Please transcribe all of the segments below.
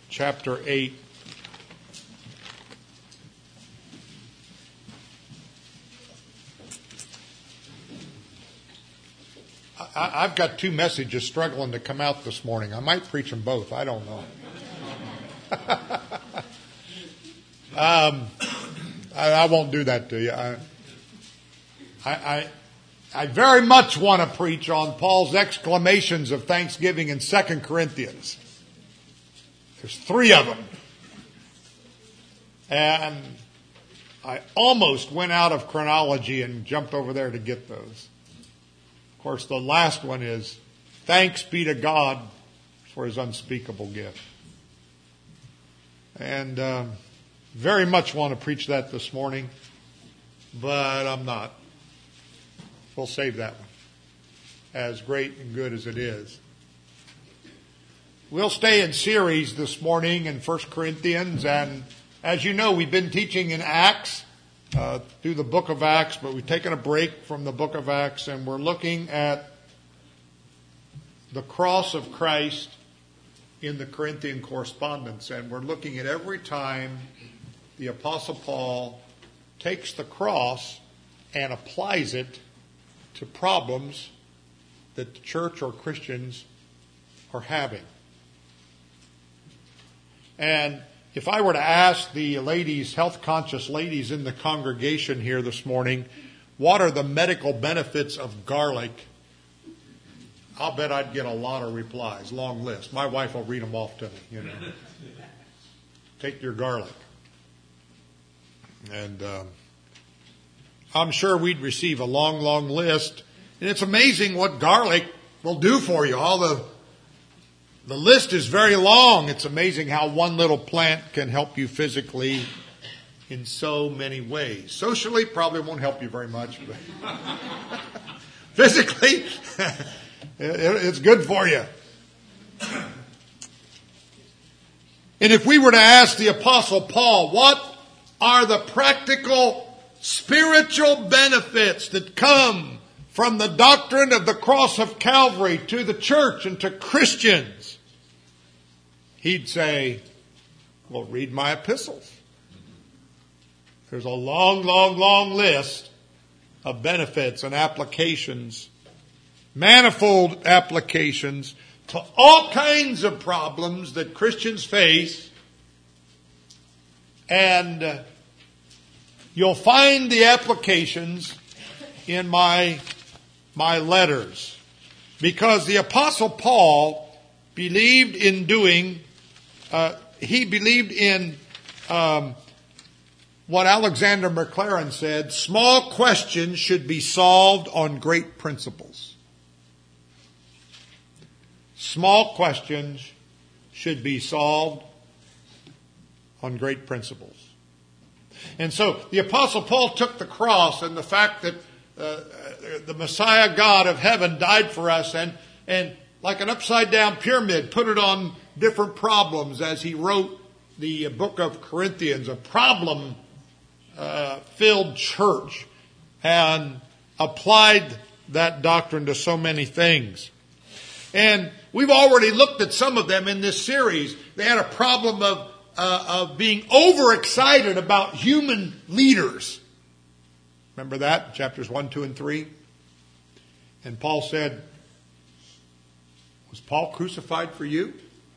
chapter 8. I've got two messages struggling to come out this morning. I might preach them both. I don't know. I won't do that to you. I very much want to preach on Paul's exclamations of thanksgiving in 2 Corinthians. There's 3 of them. And I almost went out of chronology and jumped over there to get those. Of course, the last one is, thanks be to God for His unspeakable gift. And very much want to preach that this morning, but I'm not. We'll save that one, as great and good as it is. We'll stay in series this morning in 1 Corinthians, and as you know, we've been teaching in Acts, through the book of Acts, but we've taken a break from the book of Acts, and we're looking at the cross of Christ in the Corinthian correspondence, and we're looking at every time the Apostle Paul takes the cross and applies it to problems that the church or Christians are having. And if I were to ask the ladies, health-conscious ladies in the congregation here this morning, what are the medical benefits of garlic? I'll bet I'd get a lot of replies, long list. My wife will read them off to me, Take your garlic. And I'm sure we'd receive a long, long list. And it's amazing what garlic will do for you. The list is very long. It's amazing how one little plant can help you physically in so many ways. Socially, probably won't help you very much, but physically, it's good for you. And if we were to ask the Apostle Paul, what are the practical spiritual benefits that come from the doctrine of the cross of Calvary to the church and to Christians? He'd say, well, read my epistles. There's a long, long, long list of benefits and applications, manifold applications to all kinds of problems that Christians face. And you'll find the applications in my letters. Because the Apostle Paul believed in what Alexander Maclaren said, small questions should be solved on great principles. Small questions should be solved on great principles. And so the Apostle Paul took the cross and the fact that the Messiah God of heaven died for us and like an upside down pyramid, put it on different problems as he wrote the book of Corinthians, a problem filled church, and applied that doctrine to so many things. And we've already looked at some of them in this series. They had a problem of being overexcited about human leaders. Remember that? Chapters 1, 2, and 3. And Paul said, was Paul crucified for you?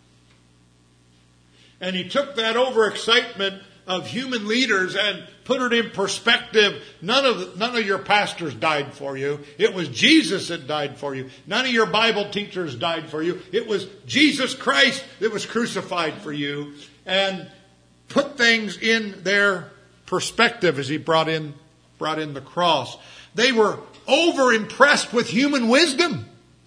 And he took that overexcitement of human leaders and put it in perspective. None of your pastors died for you. It was Jesus that died for you. None of your Bible teachers died for you. It was Jesus Christ that was crucified for you. And put things in their perspective as he brought in the cross. They were over-impressed with human wisdom.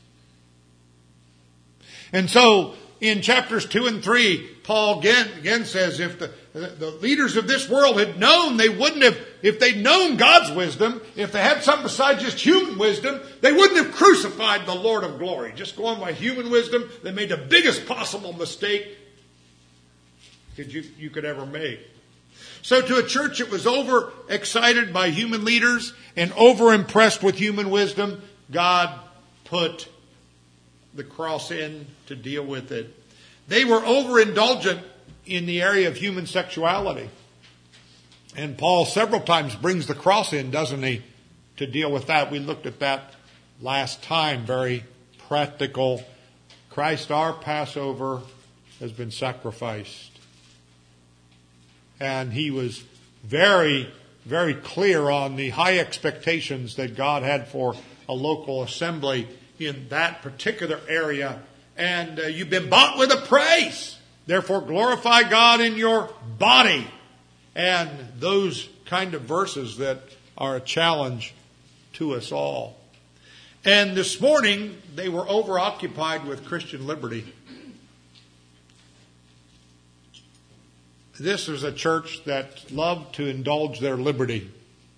And so in chapters 2 and 3, Paul again says if the leaders of this world had known, they wouldn't have, if they'd known God's wisdom, if they had something besides just human wisdom, they wouldn't have crucified the Lord of glory. Just going by human wisdom, they made the biggest possible mistake that you could ever make. So to a church that was overexcited by human leaders and overimpressed with human wisdom, God put the cross in to deal with it. They were overindulgent in the area of human sexuality. And Paul several times brings the cross in, doesn't he, to deal with that. We looked at that last time, very practical. Christ, our Passover, has been sacrificed. And he was very, very clear on the high expectations that God had for a local assembly in that particular area. And you've been bought with a price. Therefore, glorify God in your body. And those kind of verses that are a challenge to us all. And this morning, they were overoccupied with Christian liberty. This is a church that loved to indulge their liberty.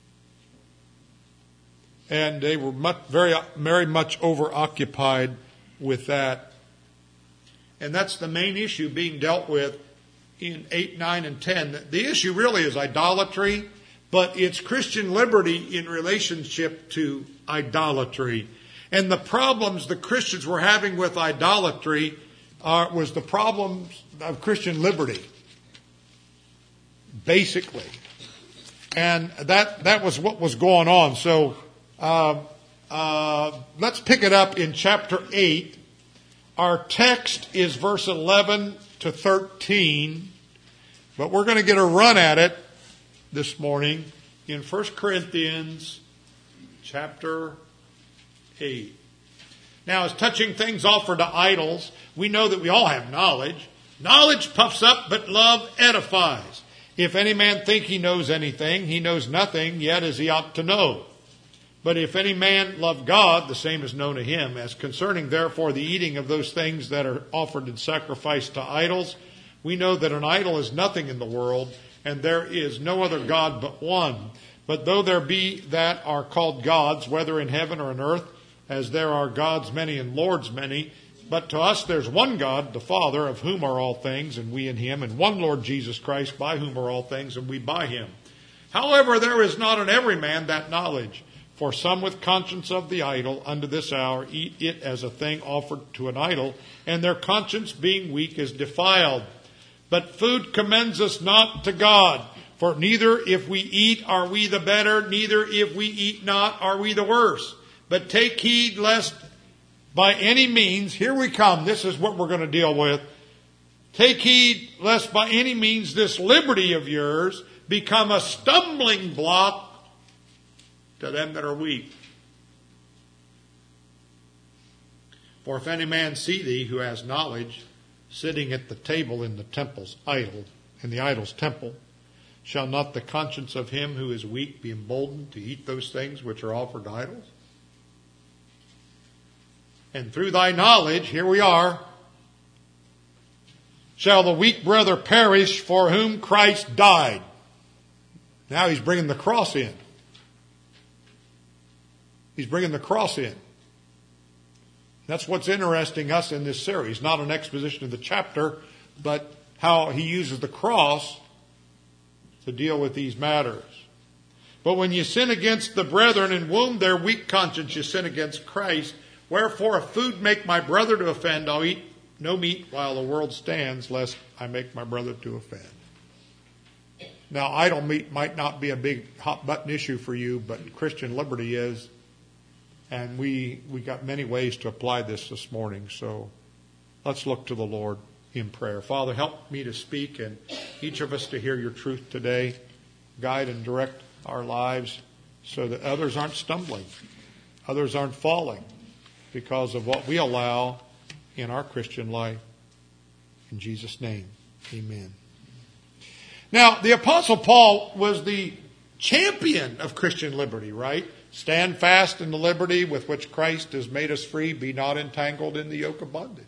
And they were very much overoccupied with that. And that's the main issue being dealt with in 8, 9, and 10. The issue really is idolatry, but it's Christian liberty in relationship to idolatry. And the problems the Christians were having with idolatry was the problems of Christian liberty, basically. And that was what was going on. So let's pick it up in chapter 8. Our text is verse 11 to 13, but we're going to get a run at it this morning in 1 Corinthians chapter 8. Now, as touching things offered to idols, we know that we all have knowledge. Knowledge puffs up, but love edifies. If any man think he knows anything, he knows nothing, yet as he ought to know. But if any man love God, the same is known to him. As concerning, therefore, the eating of those things that are offered in sacrifice to idols, we know that an idol is nothing in the world, and there is no other God but one. But though there be that are called gods, whether in heaven or on earth, as there are gods many and lords many, but to us there's one God, the Father, of whom are all things, and we in him, and one Lord Jesus Christ, by whom are all things, and we by him. However, there is not in every man that knowledge. For some with conscience of the idol unto this hour eat it as a thing offered to an idol, and their conscience being weak is defiled. But food commends us not to God. For neither if we eat are we the better, neither if we eat not are we the worse. But take heed lest by any means, here we come, this is what we're going to deal with. Take heed lest by any means this liberty of yours become a stumbling block to them that are weak. For if any man see thee who has knowledge, sitting at the table in the temple's idol, in the idol's temple, shall not the conscience of him who is weak be emboldened to eat those things which are offered to idols? And through thy knowledge, here we are, shall the weak brother perish for whom Christ died. Now he's bringing the cross in. He's bringing the cross in. That's what's interesting us in this series. Not an exposition of the chapter, but how he uses the cross to deal with these matters. But when you sin against the brethren and wound their weak conscience, you sin against Christ. Wherefore, if food make my brother to offend, I'll eat no meat while the world stands, lest I make my brother to offend. Now, idol meat might not be a big hot-button issue for you, but Christian liberty is. And we got many ways to apply this morning. So let's look to the Lord in prayer. Father, help me to speak and each of us to hear your truth today. Guide and direct our lives so that others aren't stumbling. Others aren't falling because of what we allow in our Christian life. In Jesus' name, amen. Now, the Apostle Paul was the champion of Christian liberty, right? Stand fast in the liberty with which Christ has made us free. Be not entangled in the yoke of bondage.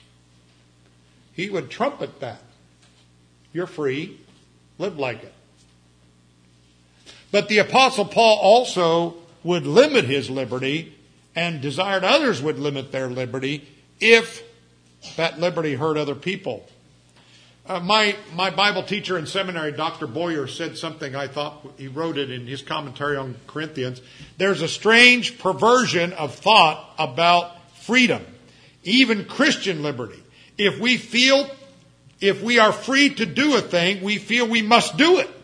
He would trumpet that. You're free. Live like it. But the Apostle Paul also would limit his liberty and desired others would limit their liberty if that liberty hurt other people. My Bible teacher in seminary, Dr. Boyer, said something I thought, he wrote it in his commentary on Corinthians. There's a strange perversion of thought about freedom, even Christian liberty. If we feel if we are free to do a thing, we feel we must do it.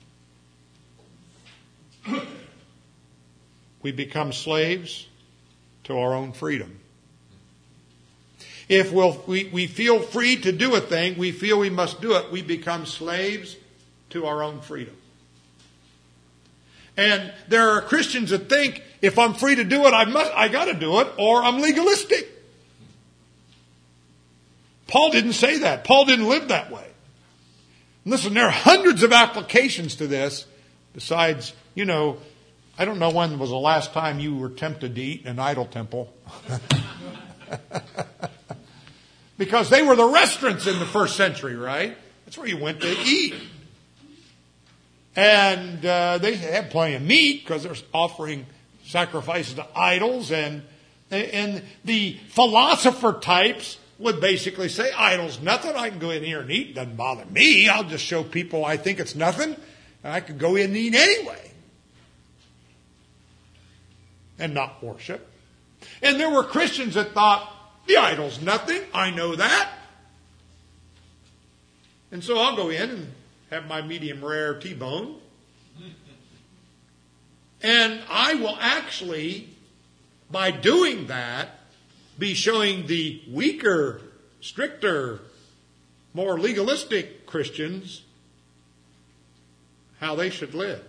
We become slaves to our own freedom. If we feel free to do a thing, we feel we must do it, we become slaves to our own freedom. And there are Christians that think, if I'm free to do it, I got to do it, or I'm legalistic. Paul didn't say that. Paul didn't live that way. Listen, there are hundreds of applications to this. Besides, I don't know when was the last time you were tempted to eat in an idol temple. Because they were the restaurants in the first century, right? That's where you went to eat. And they had plenty of meat because they're offering sacrifices to idols. And the philosopher types would basically say, idol's nothing. I can go in here and eat. It doesn't bother me. I'll just show people I think it's nothing. And I could go in and eat anyway. And not worship. And there were Christians that thought, the idol's nothing. I know that. And so I'll go in and have my medium rare T-bone. And I will actually, by doing that, be showing the weaker, stricter, more legalistic Christians how they should live.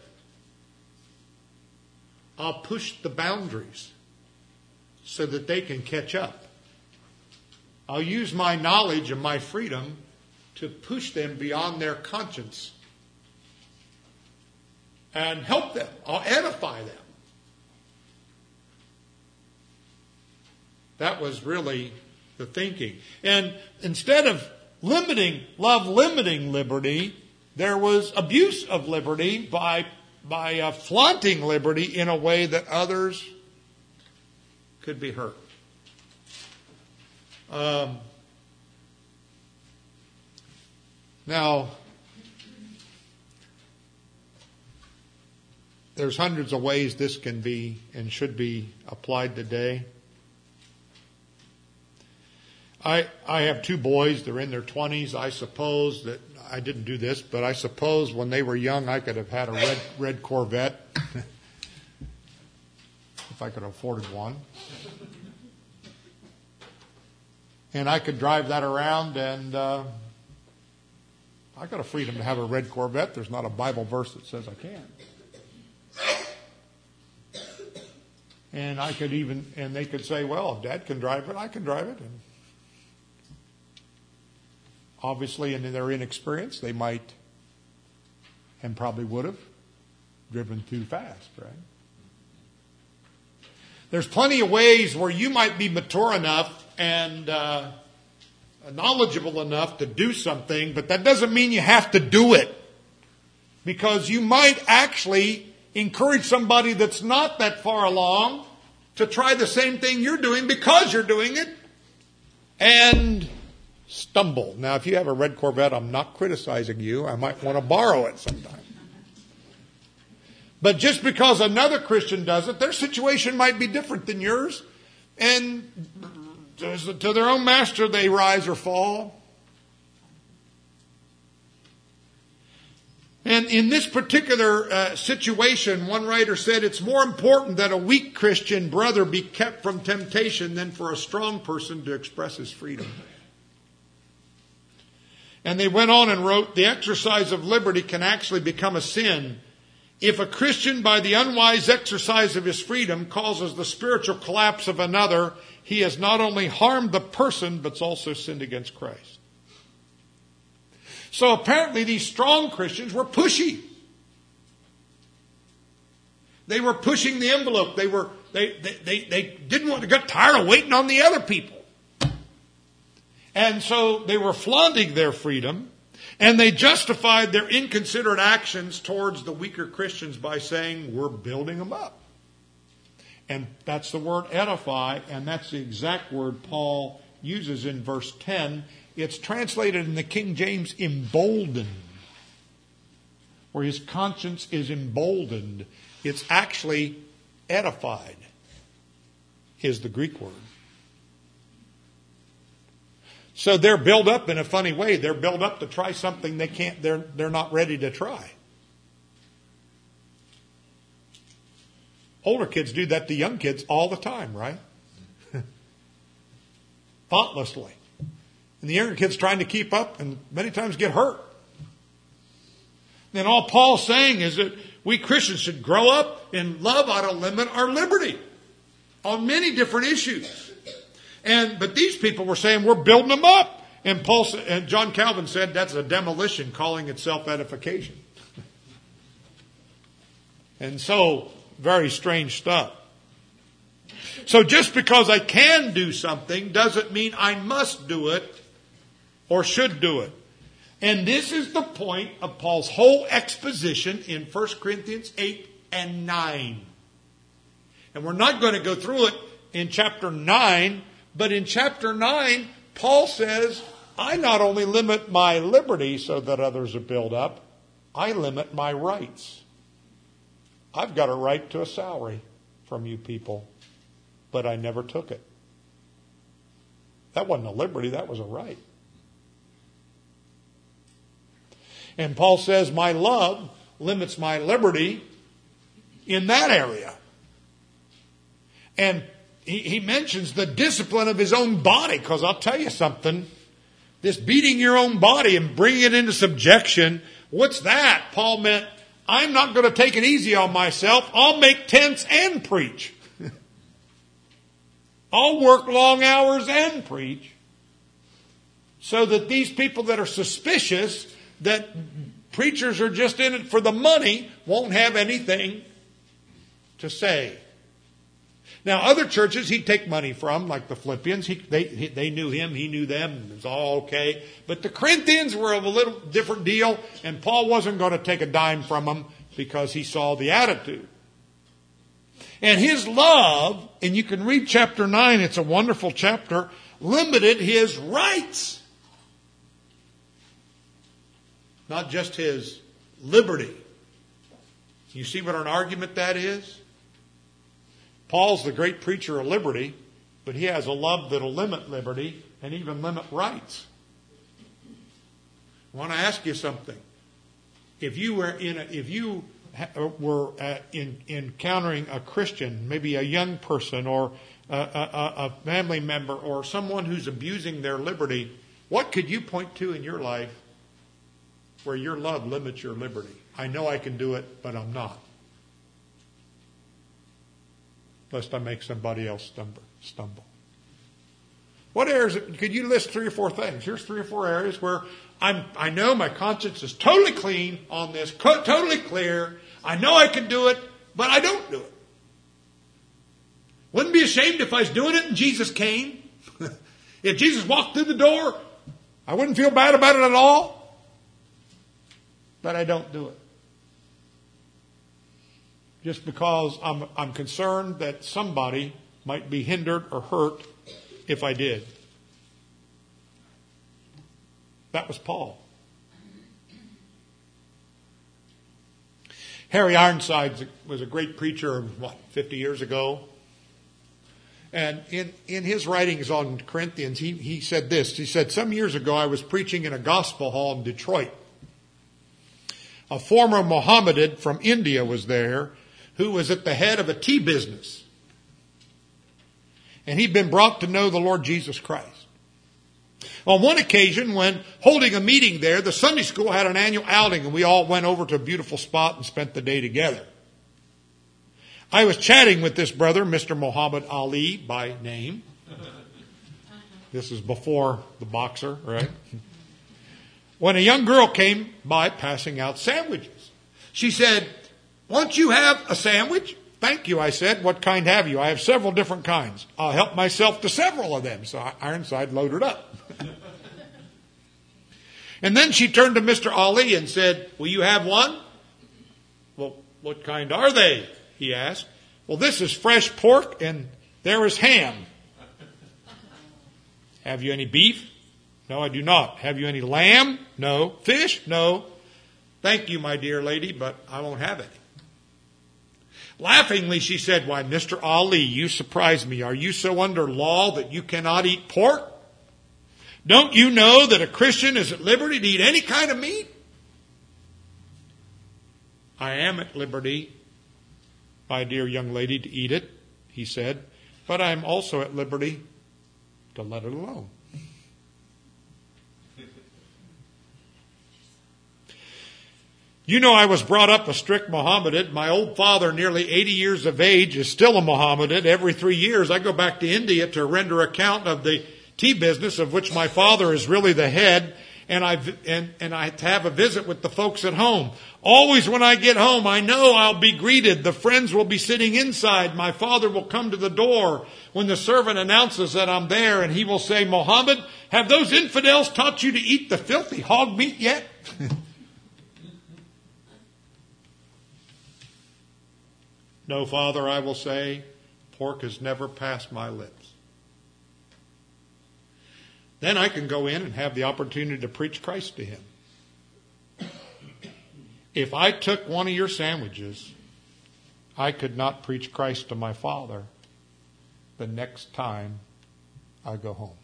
I'll push the boundaries so that they can catch up. I'll use my knowledge and my freedom to push them beyond their conscience and help them. I'll edify them. That was really the thinking. And instead of limiting liberty, there was abuse of liberty by flaunting liberty in a way that others could be hurt. Now, there's hundreds of ways this can be and should be applied today. I have two boys. They're in their 20s. I suppose that I didn't do this, but I suppose when they were young, I could have had a red Corvette if I could have afforded one. And I could drive that around, and I got a freedom to have a red Corvette. There's not a Bible verse that says I can't. And I could and they could say, well, if Dad can drive it, I can drive it. And obviously, in their inexperience, they might, and probably would have, driven too fast, right? There's plenty of ways where you might be mature enough and knowledgeable enough to do something, but that doesn't mean you have to do it. Because you might actually encourage somebody that's not that far along to try the same thing you're doing because you're doing it and stumble. Now, if you have a red Corvette, I'm not criticizing you. I might want to borrow it sometime. But just because another Christian does it, their situation might be different than yours. And to their own master, they rise or fall. And in this particular situation, one writer said, it's more important that a weak Christian brother be kept from temptation than for a strong person to express his freedom. And they went on and wrote, the exercise of liberty can actually become a sin if a Christian, by the unwise exercise of his freedom, causes the spiritual collapse of another. He has not only harmed the person, but also sinned against Christ. So apparently these strong Christians were pushy. They were pushing the envelope. They didn't want to get tired of waiting on the other people. And so they were flaunting their freedom, and they justified their inconsiderate actions towards the weaker Christians by saying, we're building them up. And that's the word edify, and that's the exact word Paul uses in verse 10. It's translated in the King James emboldened, where his conscience is emboldened. It's actually edified, is the Greek word. So they're built up in a funny way. They're built up to try something they're not ready to try. Older kids do that to young kids all the time, right? Thoughtlessly. And the younger kids trying to keep up and many times get hurt. And all Paul's saying is that we Christians should grow up and love how to limit our liberty on many different issues. But these people were saying we're building them up. And John Calvin said that's a demolition calling itself edification. And so, very strange stuff. So just because I can do something doesn't mean I must do it or should do it. And this is the point of Paul's whole exposition in 1 Corinthians 8 and 9. And we're not going to go through it in chapter 9, but in chapter 9, Paul says, I not only limit my liberty so that others are built up, I limit my rights. I've got a right to a salary from you people, but I never took it. That wasn't a liberty, that was a right. And Paul says, my love limits my liberty in that area. And he mentions the discipline of his own body, because I'll tell you something, this beating your own body and bringing it into subjection, what's that? Paul meant, I'm not going to take it easy on myself. I'll make tents and preach. I'll work long hours and preach. So that these people that are suspicious that preachers are just in it for the money won't have anything to say. Now, other churches he'd take money from, like the Philippians. They knew him, he knew them. It was all okay. But the Corinthians were of a little different deal, and Paul wasn't going to take a dime from them because he saw the attitude. And his love, and you can read chapter 9, it's a wonderful chapter, limited his rights. Not just his liberty. You see what an argument that is? Paul's the great preacher of liberty, but he has a love that'll limit liberty and even limit rights. I want to ask you something. If you were encountering a Christian, maybe a young person or a family member or someone who's abusing their liberty, what could you point to in your life where your love limits your liberty? I know I can do it, but I'm not. Lest I make somebody else stumble. What areas, could you list 3 or 4 things? Here's 3 or 4 areas where I know my conscience is totally clean on this, totally clear. I know I can do it, but I don't do it. Wouldn't be ashamed if I was doing it and Jesus came. If Jesus walked through the door, I wouldn't feel bad about it at all. But I don't do it. Just because I'm concerned that somebody might be hindered or hurt if I did. That was Paul. Harry Ironside was a great preacher, 50 years ago? And in his writings on Corinthians, he said this. He said, some years ago I was preaching in a gospel hall in Detroit. A former Mohammedan from India was there who was at the head of a tea business. And he'd been brought to know the Lord Jesus Christ. On one occasion, when holding a meeting there, the Sunday school had an annual outing, and we all went over to a beautiful spot and spent the day together. I was chatting with this brother, Mr. Muhammad Ali, by name. This is before the boxer, right? When a young girl came by passing out sandwiches. She said, won't you have a sandwich? Thank you, I said. What kind have you? I have several different kinds. I'll help myself to several of them. So Ironside loaded up. And then she turned to Mr. Ali and said, will you have one? Well, what kind are they? He asked. Well, this is fresh pork and there is ham. Have you any beef? No, I do not. Have you any lamb? No. Fish? No. Thank you, my dear lady, but I won't have any. Laughingly, she said, why, Mr. Ali, you surprise me. Are you so under law that you cannot eat pork? Don't you know that a Christian is at liberty to eat any kind of meat? I am at liberty, my dear young lady, to eat it, he said, but I am also at liberty to let it alone. You know, I was brought up a strict Mohammedan. My old father, nearly 80 years of age, is still a Mohammedan. Every 3 years I go back to India to render account of the tea business of which my father is really the head, and I have a visit with the folks at home. Always when I get home, I know I'll be greeted. The friends will be sitting inside. My father will come to the door when the servant announces that I'm there, and he will say, "Mohammed, have those infidels taught you to eat the filthy hog meat yet?" "No, Father," I will say, "pork has never passed my lips." Then I can go in and have the opportunity to preach Christ to him. If I took one of your sandwiches, I could not preach Christ to my father the next time I go home.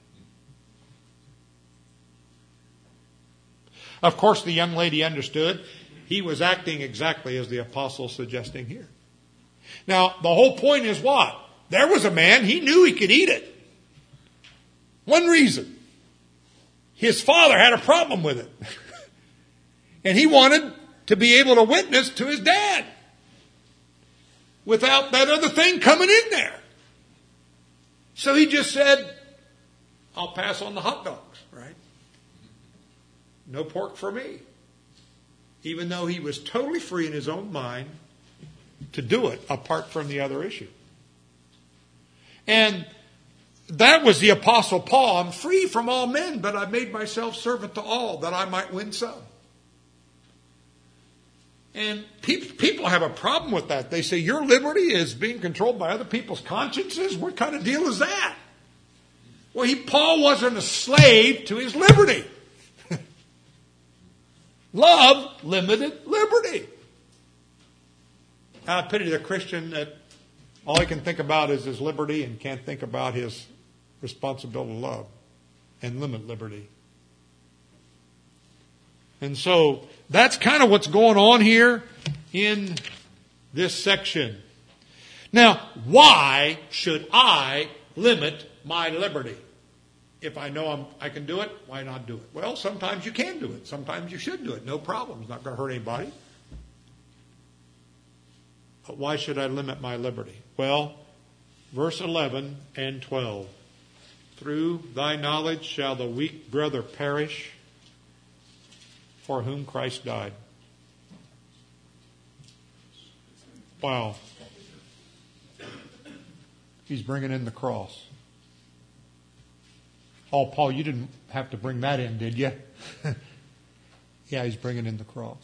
Of course, the young lady understood. He was acting exactly as the apostle suggesting here. Now, the whole point is what? There was a man, he knew he could eat it. One reason. His father had a problem with it. And he wanted to be able to witness to his dad without that other thing coming in there. So he just said, "I'll pass on the hot dogs," right? No pork for me. Even though he was totally free in his own mind to do it apart from the other issue. And that was the Apostle Paul. "I'm free from all men, but I made myself servant to all that I might win some." And people have a problem with that. They say, your liberty is being controlled by other people's consciences? What kind of deal is that? Well, Paul wasn't a slave to his liberty. Love limited liberty. I pity the Christian that all he can think about is his liberty and can't think about his responsibility to love and limit liberty. And so that's kind of what's going on here in this section. Now, why should I limit my liberty? If I know I can do it, why not do it? Well, sometimes you can do it. Sometimes you should do it. No problem. It's not going to hurt anybody. But why should I limit my liberty? Well, verse 11 and 12. "Through thy knowledge shall the weak brother perish, for whom Christ died." Wow. He's bringing in the cross. Oh, Paul, you didn't have to bring that in, did you? Yeah, he's bringing in the cross.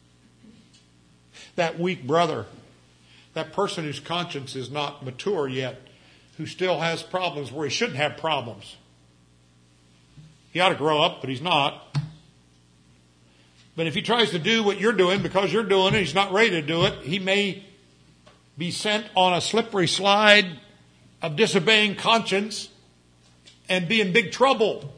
That weak brother, that person whose conscience is not mature yet, who still has problems where he shouldn't have problems. He ought to grow up, but he's not. But if he tries to do what you're doing because you're doing it, he's not ready to do it, he may be sent on a slippery slide of disobeying conscience and be in big trouble.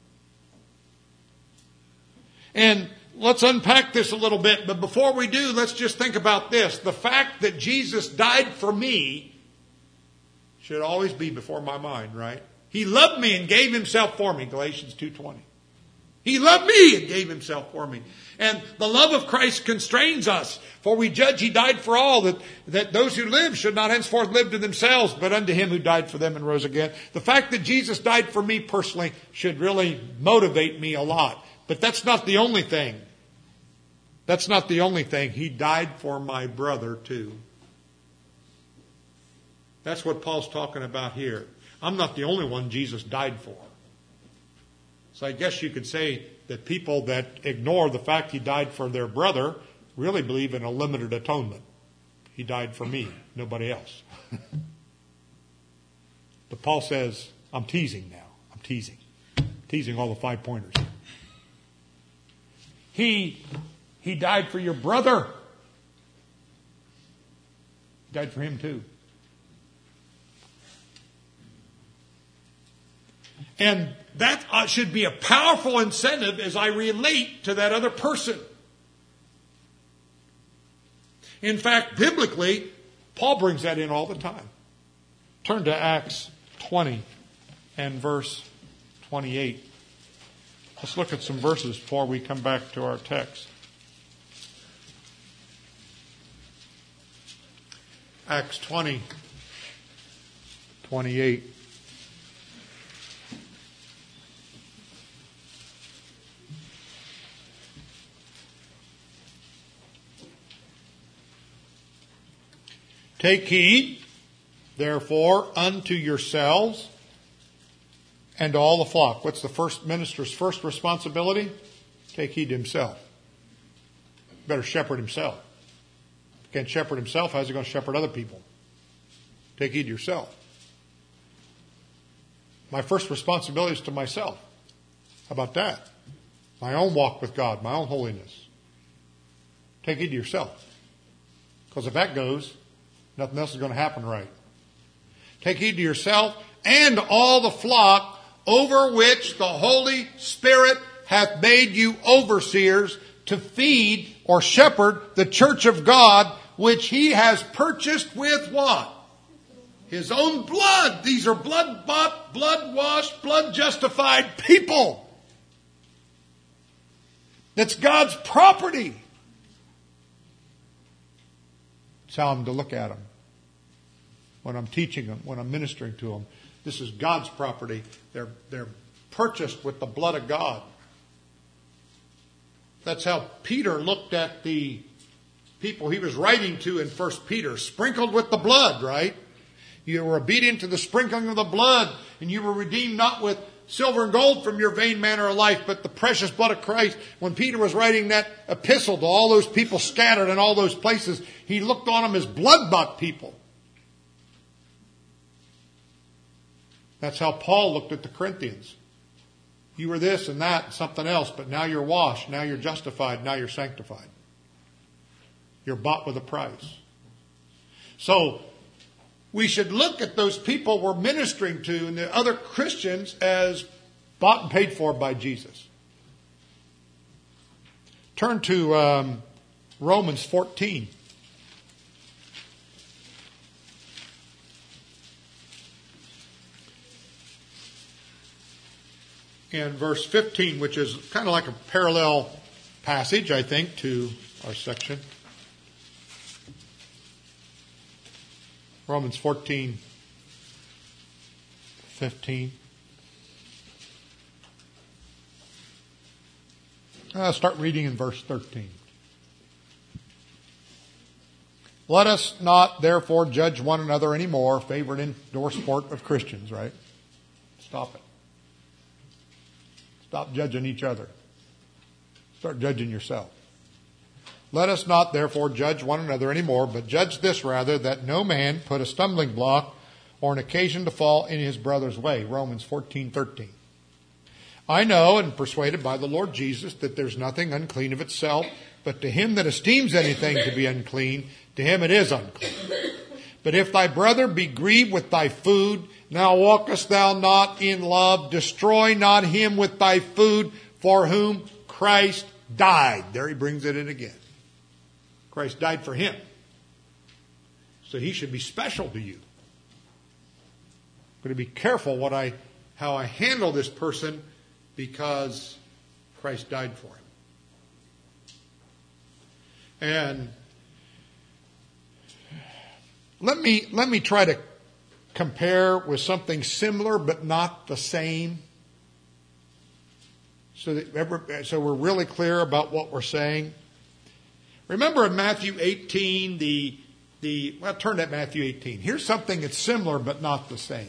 And let's unpack this a little bit. But before we do, let's just think about this. The fact that Jesus died for me should always be before my mind, right? He loved me and gave himself for me, Galatians 2:20. He loved me and gave himself for me. And the love of Christ constrains us. For we judge he died for all, that those who live should not henceforth live to themselves, but unto him who died for them and rose again. The fact that Jesus died for me personally should really motivate me a lot. But that's not the only thing. That's not the only thing. He died for my brother too. That's what Paul's talking about here. I'm not the only one Jesus died for. So I guess you could say that people that ignore the fact he died for their brother really believe in a limited atonement. He died for me, nobody else. But Paul says, I'm teasing now. I'm teasing. Teasing all the 5 pointers. He died for your brother. He died for him too. And that should be a powerful incentive as I relate to that other person. In fact, biblically, Paul brings that in all the time. Turn to Acts 20 and verse 28. Let's look at some verses before we come back to our text. Acts 20, 28. Take heed, therefore, unto yourselves and all the flock. What's the first minister's first responsibility? Take heed to himself. Better shepherd himself. If he can't shepherd himself, how's he going to shepherd other people? Take heed to yourself. My first responsibility is to myself. How about that? My own walk with God, my own holiness. Take heed to yourself. Because if that goes, nothing else is going to happen right. Take heed to yourself and all the flock over which the Holy Spirit hath made you overseers to feed or shepherd the church of God, which he has purchased with what? His own blood. These are blood-bought, blood-washed, blood-justified people. That's God's property. That's how I'm to look at them. When I'm teaching them, when I'm ministering to them. This is God's property. They're purchased with the blood of God. That's how Peter looked at the people he was writing to in 1 Peter. Sprinkled with the blood, right? You were obedient to the sprinkling of the blood, and you were redeemed not with silver and gold from your vain manner of life, but the precious blood of Christ. When Peter was writing that epistle to all those people scattered in all those places, he looked on them as blood-bought people. That's how Paul looked at the Corinthians. You were this and that and something else, but now you're washed, now you're justified, now you're sanctified. You're bought with a price. So, we should look at those people we're ministering to and the other Christians as bought and paid for by Jesus. Turn to Romans 14. And verse 15, which is kind of like a parallel passage, I think, to our section. Romans 14, 15. I'll start reading in verse 13. Let us not therefore judge one another anymore, favorite indoor sport of Christians, right? Stop it. Stop judging each other. Start judging yourself. Let us not therefore judge one another anymore, but judge this rather, that no man put a stumbling block or an occasion to fall in his brother's way. Romans 14:13. I know and persuaded by the Lord Jesus that there's nothing unclean of itself, but to him that esteems anything to be unclean, to him it is unclean. But if thy brother be grieved with thy food, now walkest thou not in love, destroy not him with thy food, for whom Christ died. There he brings it in again. Christ died for him. So he should be special to you. I'm going to be careful how I handle this person because Christ died for him. And let me try to compare with something similar but not the same, so we're really clear about what we're saying. Remember in Matthew 18, turn to Matthew 18. Here's something that's similar but not the same.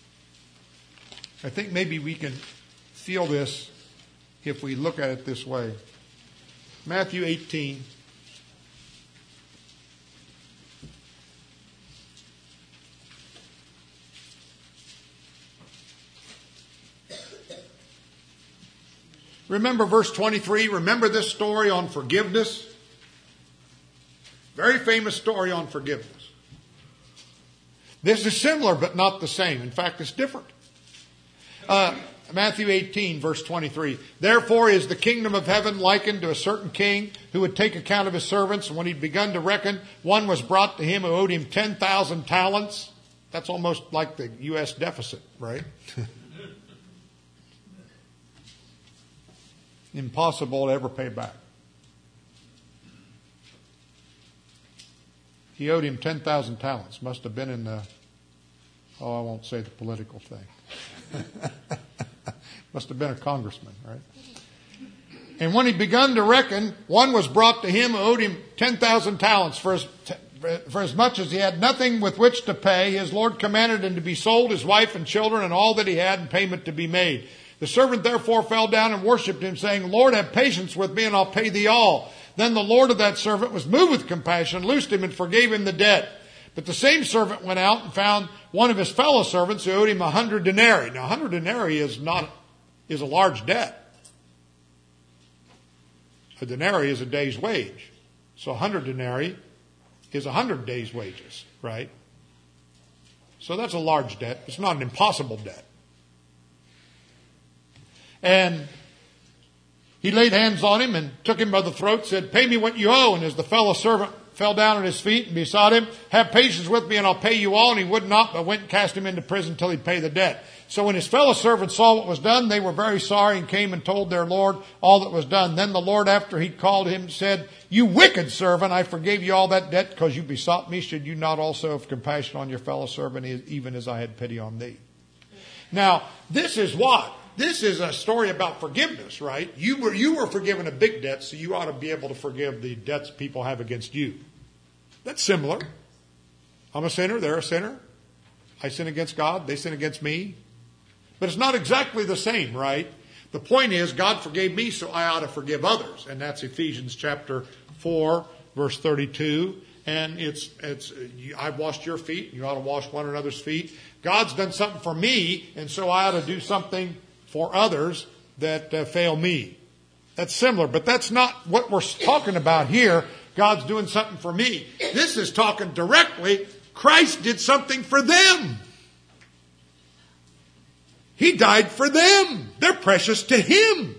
I think maybe we can feel this if we look at it this way. Matthew 18. Remember verse 23. Remember this story on forgiveness. Very famous story on forgiveness. This is similar but not the same. In fact, it's different. Matthew 18, verse 23. Therefore is the kingdom of heaven likened to a certain king who would take account of his servants. And when he'd begun to reckon, one was brought to him who owed him 10,000 talents. That's almost like the U.S. deficit, right? Impossible to ever pay back. He owed him 10,000 talents. Must have been in the, I won't say the political thing. Must have been a congressman, right? And when he begun to reckon, one was brought to him who owed him 10,000 talents. For as much as he had nothing with which to pay, his Lord commanded him to be sold, his wife and children, and all that he had, and payment to be made. The servant therefore fell down and worshipped him, saying, Lord, have patience with me, and I'll pay thee all. Then the Lord of that servant was moved with compassion, loosed him, and forgave him the debt. But the same servant went out and found one of his fellow servants who owed him 100 denarii. Now, 100 denarii is a large debt. A denarii is a day's wage. So 100 denarii is 100 days' wages, right? So that's a large debt. It's not an impossible debt. And he laid hands on him and took him by the throat, said, pay me what you owe. And as the fellow servant fell down at his feet and besought him, have patience with me and I'll pay you all. And he would not, but went and cast him into prison till he'd pay the debt. So when his fellow servants saw what was done, they were very sorry and came and told their Lord all that was done. Then the Lord, after he'd called him, said, you wicked servant, I forgave you all that debt because you besought me. Should you not also have compassion on your fellow servant, even as I had pity on thee? Now, this is what? This is a story about forgiveness, right? You were forgiven a big debt, so you ought to be able to forgive the debts people have against you. That's similar. I'm a sinner, they're a sinner. I sin against God, they sin against me. But it's not exactly the same, right? The point is, God forgave me, so I ought to forgive others. And that's Ephesians chapter 4, verse 32. And I've washed your feet, you ought to wash one another's feet. God's done something for me, and so I ought to do something for others that fail me. That's similar, but that's not what we're talking about here. God's doing something for me. This is talking directly. Christ did something for them. He died for them. They're precious to Him.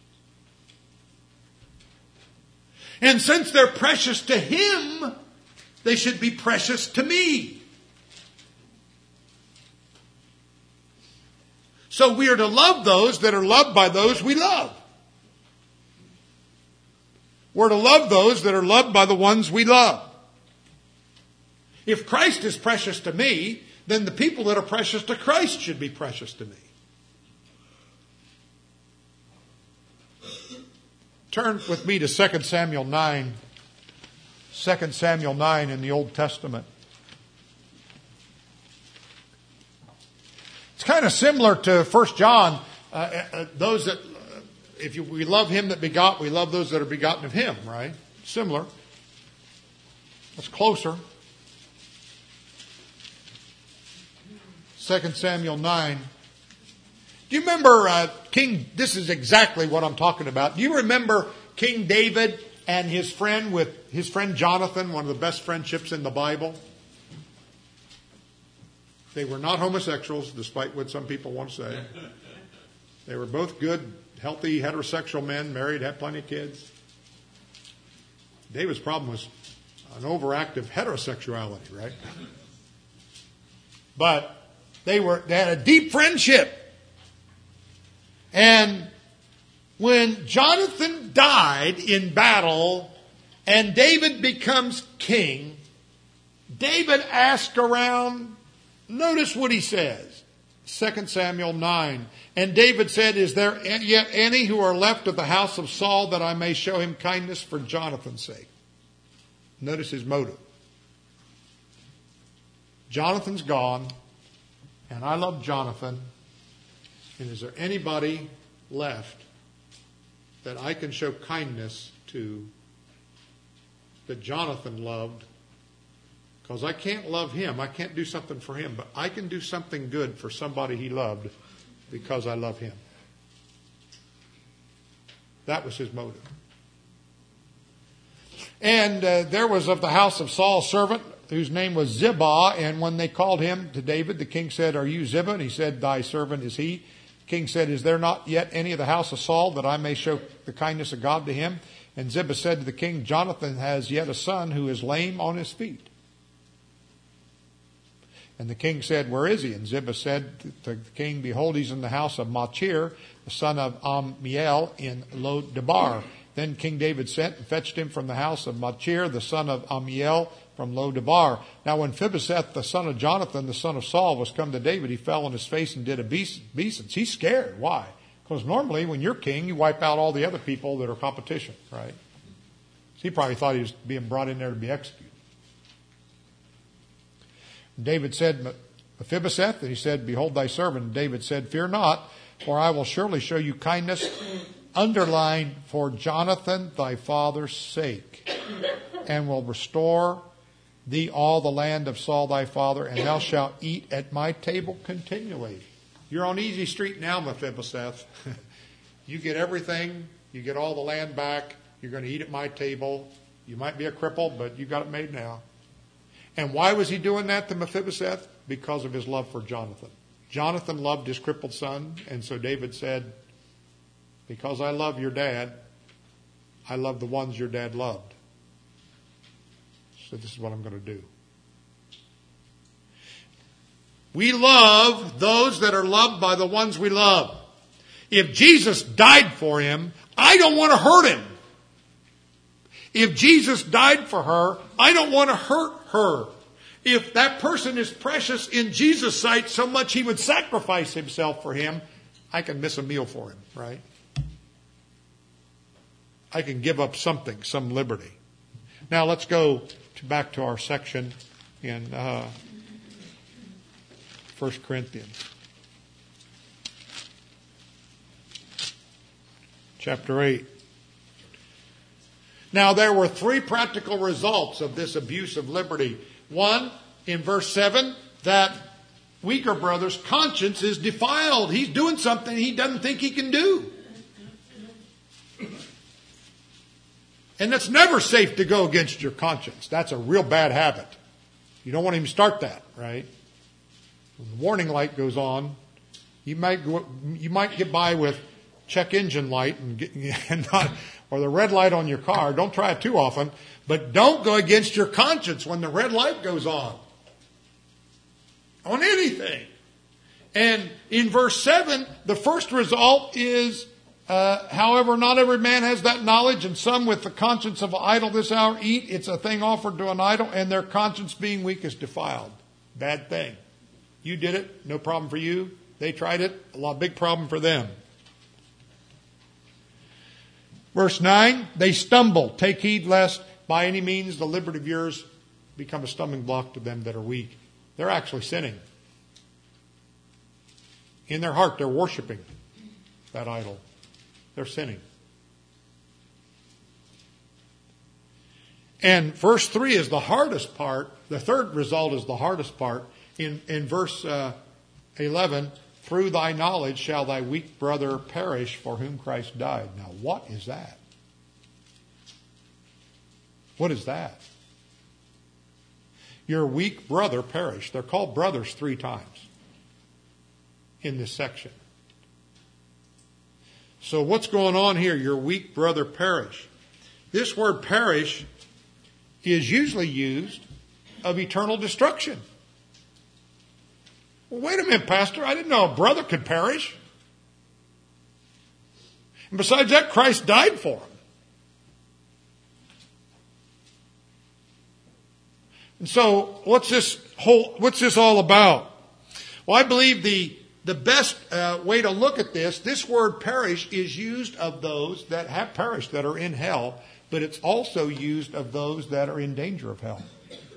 And since they're precious to Him, they should be precious to me. So we are to love those that are loved by those we love. We're to love those that are loved by the ones we love. If Christ is precious to me, then the people that are precious to Christ should be precious to me. Turn with me to 2 Samuel 9. 2 Samuel 9 in the Old Testament. It's kind of similar to 1 John. Those that, we love Him that begot, we love those that are begotten of Him, right? Similar. That's closer. 2 Samuel 9. Do you remember this is exactly what I'm talking about. Do you remember King David and his friend Jonathan, one of the best friendships in the Bible? They were not homosexuals, despite what some people want to say. They were both good, healthy, heterosexual men, married, had plenty of kids. David's problem was an overactive heterosexuality, right? But they had a deep friendship. And when Jonathan died in battle and David becomes king, David asked around. Notice what he says. 2 Samuel 9. And David said, is there yet any who are left of the house of Saul that I may show him kindness for Jonathan's sake? Notice his motive. Jonathan's gone, and I love Jonathan. And is there anybody left that I can show kindness to that Jonathan loved? Because I can't love him. I can't do something for him. But I can do something good for somebody he loved because I love him. That was his motive. And there was of the house of Saul a servant whose name was Ziba. And when they called him to David, the king said, are you Ziba? And he said, thy servant is he. The king said, "Is there not yet any of the house of Saul, that I may show the kindness of God to him?" And Ziba said to the king, "Jonathan has yet a son who is lame on his feet." And the king said, "Where is he?" And Ziba said to the king, "Behold, he's in the house of Machir, the son of Ammiel, in Lo-debar." Then King David sent and fetched him from the house of Machir, the son of Ammiel, from Lo-debar. Now when Mephibosheth, the son of Jonathan, the son of Saul, was come to David, he fell on his face and did obeisance. He's scared. Why? Because normally when you're king, you wipe out all the other people that are competition, right? So he probably thought he was being brought in there to be executed. And David said, "Mephibosheth," and he said, "Behold thy servant." And David said, "Fear not, for I will surely show you kindness." Underline, "for Jonathan thy father's sake, and will restore thee all the land of Saul thy father, and thou shalt eat at my table continually." You're on easy street now, Mephibosheth. You get everything. You get all the land back. You're going to eat at my table. You might be a cripple, but you got it made now. And why was he doing that to Mephibosheth? Because of his love for Jonathan. Jonathan loved his crippled son, and so David said, "Because I love your dad, I love the ones your dad loved. So this is what I'm going to do." We love those that are loved by the ones we love. If Jesus died for him, I don't want to hurt him. If Jesus died for her, I don't want to hurt her. If that person is precious in Jesus' sight so much he would sacrifice himself for him, I can miss a meal for him, right? I can give up something, some liberty. Now let's go back to our section in 1 Corinthians. Chapter 8. Now there were three practical results of this abuse of liberty. One, in verse 7, that weaker brother's conscience is defiled. He's doing something he doesn't think he can do. And it's never safe to go against your conscience. That's a real bad habit. You don't want him to start that, right? When the warning light goes on, you might get by with check engine light and not, or the red light on your car. Don't try it too often, but don't go against your conscience when the red light goes on anything. And in verse 7, the first result is, however, not every man has that knowledge, and some with the conscience of an idol this hour eat. It's a thing offered to an idol, and their conscience being weak is defiled. Bad thing. You did it, no problem for you. They tried it, big problem for them. Verse 9, they stumble. Take heed lest by any means the liberty of yours become a stumbling block to them that are weak. They're actually sinning. In their heart, they're worshiping that idol. They're sinning. And verse 3 is the hardest part. The third result is the hardest part. In verse 11, through thy knowledge shall thy weak brother perish for whom Christ died. Now, what is that? What is that? Your weak brother perish. They're called brothers 3 times in this section. So what's going on here? Your weak brother perish. This word perish is usually used of eternal destruction. Well, wait a minute, Pastor. I didn't know a brother could perish. And besides that, Christ died for him. And so, what's this all about? Well, I believe the best way to look at this word perish is used of those that have perished, that are in hell, but it's also used of those that are in danger of hell.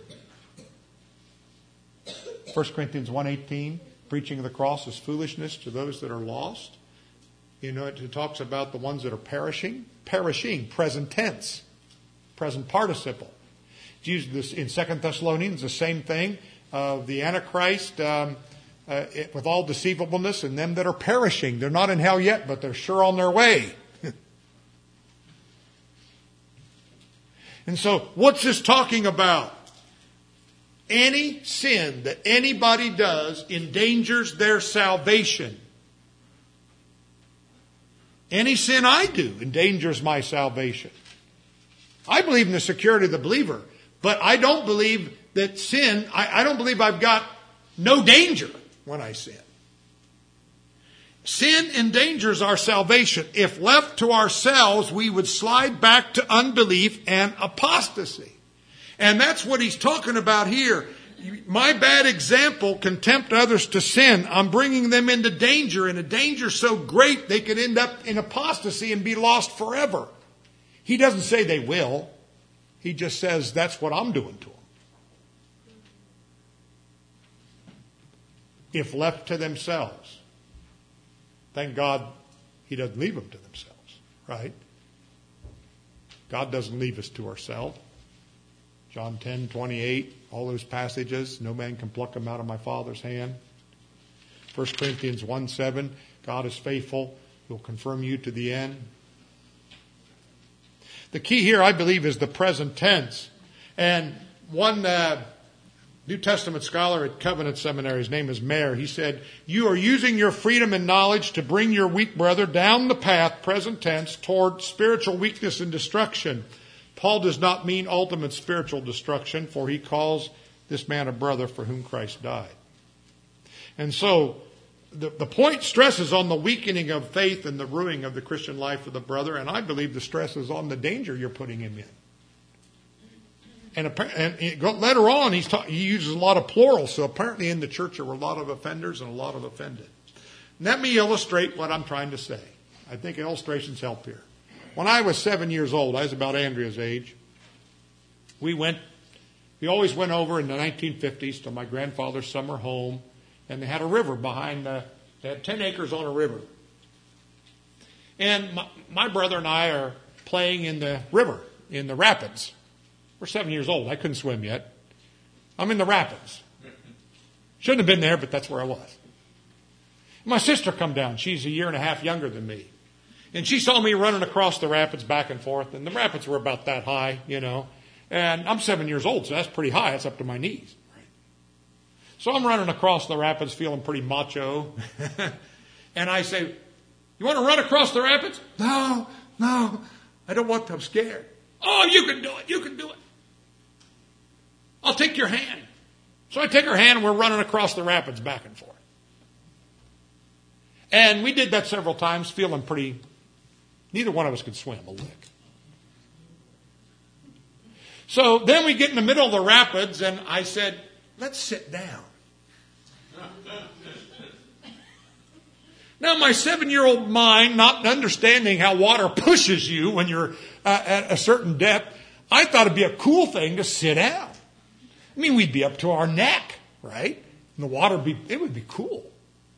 1 Corinthians 1:18, preaching of the cross is foolishness to those that are lost. You know, it talks about the ones that are perishing, present tense, present participle. It's used this in 2 Thessalonians, the same thing, of the Antichrist with all deceivableness, and them that are perishing. They're not in hell yet, but they're sure on their way. And so, what's this talking about? Any sin that anybody does endangers their salvation. Any sin I do endangers my salvation. I believe in the security of the believer, but I don't believe that sin, I don't believe I've got no danger when I sin. Sin endangers our salvation. If left to ourselves, we would slide back to unbelief and apostasy. And that's what he's talking about here. My bad example can tempt others to sin. I'm bringing them into danger, and a danger so great they could end up in apostasy and be lost forever. He doesn't say they will. He just says that's what I'm doing to them. If left to themselves. Thank God he doesn't leave them to themselves, right? God doesn't leave us to ourselves. John 10:28, all those passages, no man can pluck them out of my Father's hand. 1 Corinthians 1:7, God is faithful, he'll confirm you to the end. The key here, I believe, is the present tense. And one New Testament scholar at Covenant Seminary, his name is Mayer, he said, you are using your freedom and knowledge to bring your weak brother down the path, present tense, toward spiritual weakness and destruction. Paul does not mean ultimate spiritual destruction, for he calls this man a brother for whom Christ died. And so, the point stresses on the weakening of faith and the ruining of the Christian life of the brother, and I believe the stress is on the danger you're putting him in. And later on, he uses a lot of plural, so apparently in the church there were a lot of offenders and a lot of offended. Let me illustrate what I'm trying to say. I think illustrations help here. When I was 7 years old, I was about Andrea's age, we always went over in the 1950s to my grandfather's summer home, and they had a river behind, they had 10 acres on a river. And my brother and I are playing in the river, in the rapids. We're 7 years old. I couldn't swim yet. I'm in the rapids. Shouldn't have been there, but that's where I was. My sister come down. She's a year and a half younger than me. And she saw me running across the rapids back and forth. And the rapids were about that high, you know. And I'm 7 years old, so that's pretty high. That's up to my knees. Right? So I'm running across the rapids feeling pretty macho. And I say, you want to run across the rapids? No, I don't want to. I'm scared. Oh, you can do it. You can do it. I'll take your hand. So I take her hand and we're running across the rapids back and forth. And we did that several times, feeling pretty, neither one of us could swim a lick. So then we get in the middle of the rapids and I said, let's sit down. Now my 7-year-old mind, not understanding how water pushes you when you're at a certain depth, I thought it'd be a cool thing to sit down. I mean, we'd be up to our neck, right? And the water it would be cool.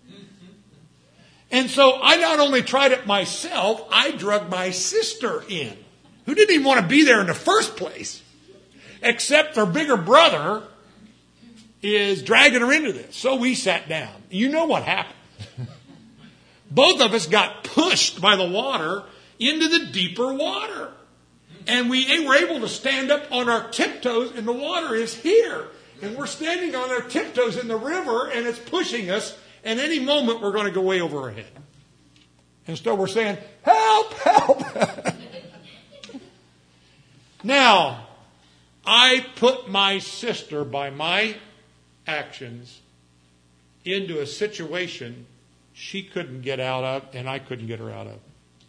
And so I not only tried it myself, I drug my sister in, who didn't even want to be there in the first place, except her bigger brother is dragging her into this. So we sat down. You know what happened. Both of us got pushed by the water into the deeper water. And we were able to stand up on our tiptoes, and the water is here. And we're standing on our tiptoes in the river, and it's pushing us. And any moment, we're going to go way over our head. And so we're saying, help, help. Now, I put my sister, by my actions, into a situation she couldn't get out of, and I couldn't get her out of.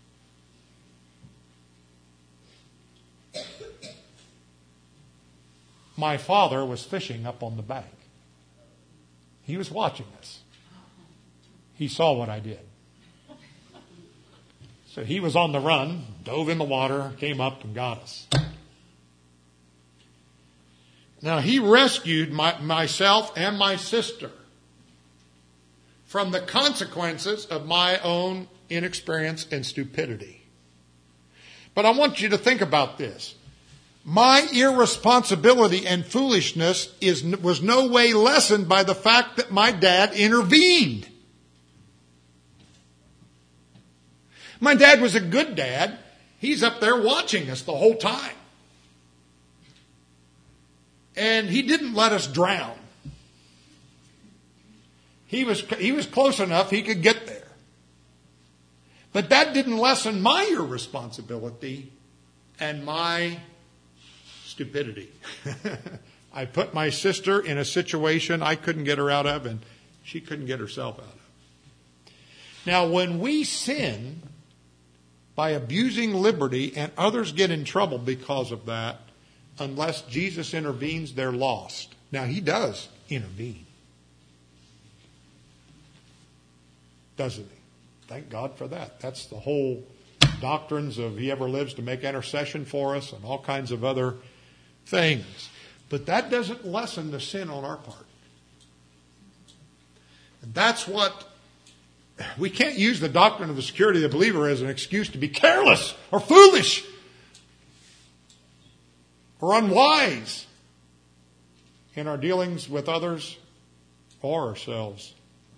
My father was fishing up on the bank. He was watching us. He saw what I did. So he was on the run, dove in the water, came up and got us. Now he rescued myself and my sister from the consequences of my own inexperience and stupidity. But I want you to think about this. My irresponsibility and foolishness was no way lessened by the fact that my dad intervened. My dad was a good dad. He's up there watching us the whole time. And he didn't let us drown. He was close enough he could get there. But that didn't lessen my irresponsibility and my stupidity. I put my sister in a situation I couldn't get her out of, and she couldn't get herself out of. Now, when we sin by abusing liberty and others get in trouble because of that, unless Jesus intervenes, they're lost. Now, He does intervene. Doesn't He? Thank God for that. That's the whole doctrines of He ever lives to make intercession for us and all kinds of other things. But that doesn't lessen the sin on our part. And that's what we can't use the doctrine of the security of the believer as an excuse to be careless or foolish or unwise in our dealings with others or ourselves.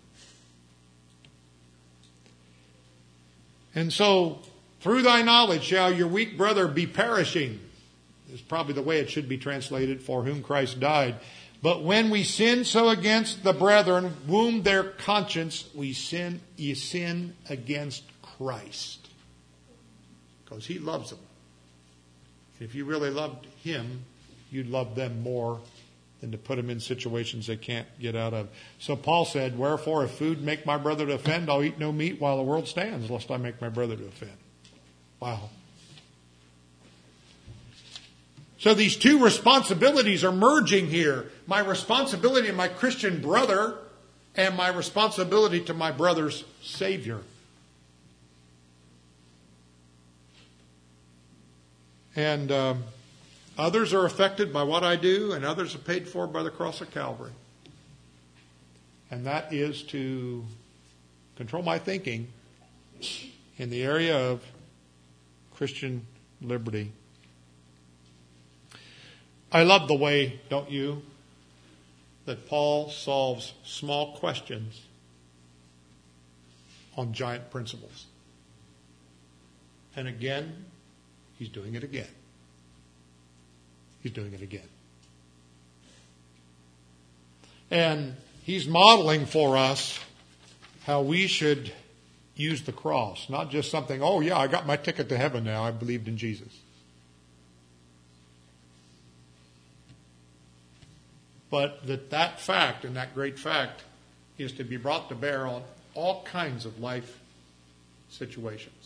And so, through thy knowledge shall your weak brother be perishing, is probably the way it should be translated, for whom Christ died. But when we sin so against the brethren, wound their conscience, ye sin against Christ. Because He loves them. If you really loved Him, you'd love them more than to put them in situations they can't get out of. So Paul said, wherefore, if food make my brother to offend, I'll eat no meat while the world stands, lest I make my brother to offend. Wow. So these two responsibilities are merging here. My responsibility to my Christian brother and my responsibility to my brother's Savior. And others are affected by what I do, and others are paid for by the cross of Calvary. And that is to control my thinking in the area of Christian liberty. I love the way, don't you, that Paul solves small questions on giant principles. And again, he's doing it again. He's doing it again. And he's modeling for us how we should use the cross. Not just something, oh yeah, I got my ticket to heaven now. I believed in Jesus. But that fact, and that great fact, is to be brought to bear on all kinds of life situations.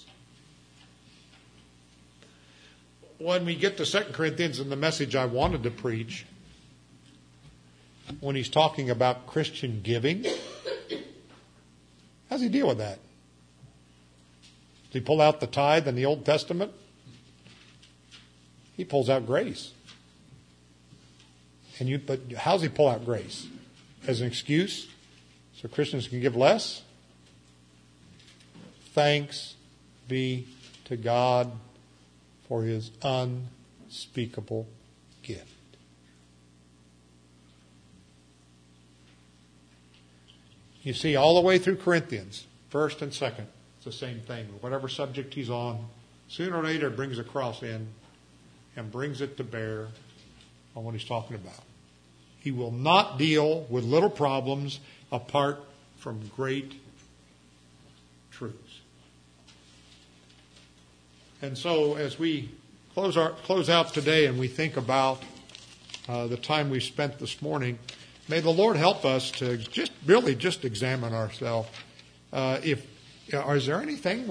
When we get to 2 Corinthians and the message I wanted to preach, when he's talking about Christian giving, how does he deal with that? Does he pull out the tithe in the Old Testament? He pulls out grace. But how does he pull out grace? As an excuse so Christians can give less? Thanks be to God for His unspeakable gift. You see, all the way through Corinthians, first and second, it's the same thing. Whatever subject he's on, sooner or later brings a cross in and brings it to bear on what he's talking about. He will not deal with little problems apart from great truths. And so as we close out today and we think about the time we spent this morning, may the Lord help us to just examine ourselves. Is there anything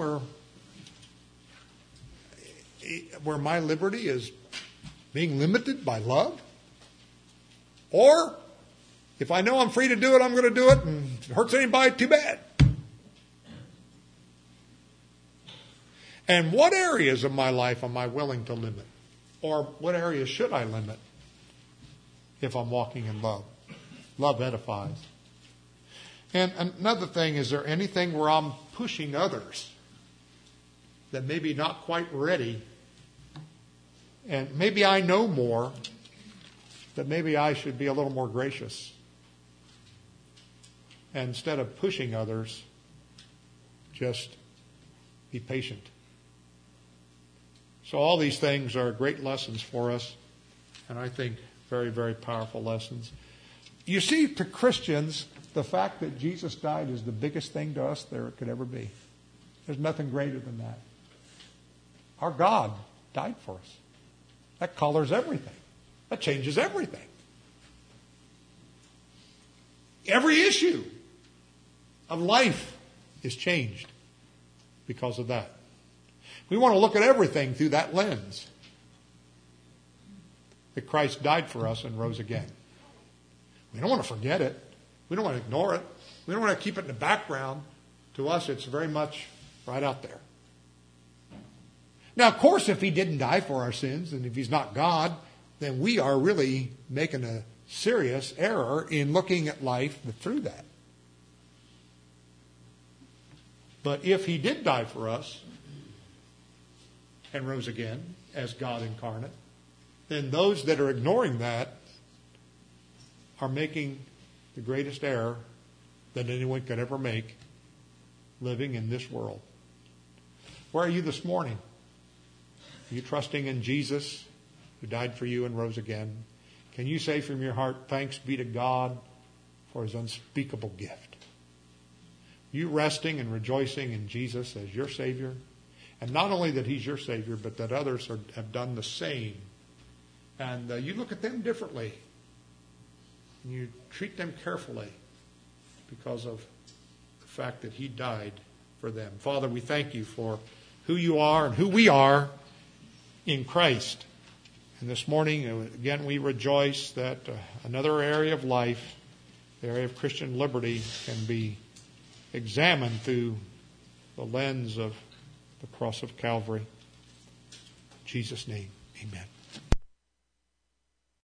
where my liberty is being limited by love? Or, if I know I'm free to do it, I'm going to do it, and if it hurts anybody, too bad. And what areas of my life am I willing to limit? Or what areas should I limit if I'm walking in love? Love edifies. And another thing, is there anything where I'm pushing others that maybe not quite ready, and maybe I know more, that maybe I should be a little more gracious. And instead of pushing others, just be patient. So all these things are great lessons for us, and I think very, very powerful lessons. You see, to Christians, the fact that Jesus died is the biggest thing to us there could ever be. There's nothing greater than that. Our God died for us. That colors everything. That changes everything. Every issue of life is changed because of that. We want to look at everything through that lens. That Christ died for us and rose again. We don't want to forget it. We don't want to ignore it. We don't want to keep it in the background. To us, it's very much right out there. Now, of course, if he didn't die for our sins, and if he's not God, then we are really making a serious error in looking at life through that. But if he did die for us and rose again as God incarnate, then those that are ignoring that are making the greatest error that anyone could ever make living in this world. Where are you this morning? Are you trusting in Jesus who died for you and rose again? Can you say from your heart, thanks be to God for his unspeakable gift? Are you resting and rejoicing in Jesus as your Savior? And not only that he's your Savior, but that others have done the same. And you look at them differently. And you treat them carefully because of the fact that he died for them. Father, we thank you for who you are and who we are in Christ. And this morning, again, we rejoice that another area of life, the area of Christian liberty, can be examined through the lens of the cross of Calvary. In Jesus' name, amen.